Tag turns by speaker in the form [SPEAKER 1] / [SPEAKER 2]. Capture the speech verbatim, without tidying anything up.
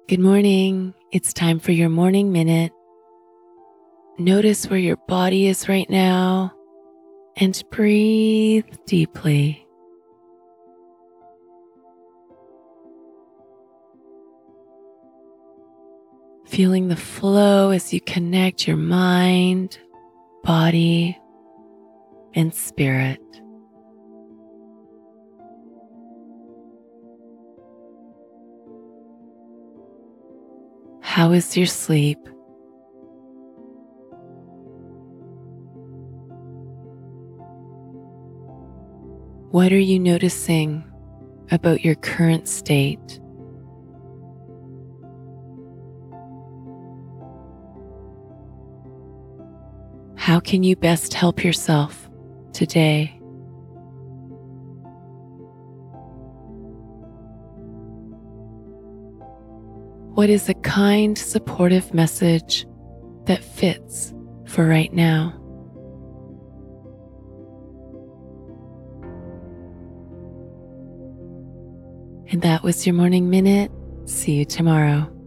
[SPEAKER 1] Good morning. It's time for your morning minute. Notice where your body is right now and breathe deeply. Feeling the flow as you connect your mind, body, and spirit. How is your sleep? What are you noticing about your current state? How can you best help yourself today? What is a kind, supportive message that fits for right now? And that was your morning minute. See you tomorrow.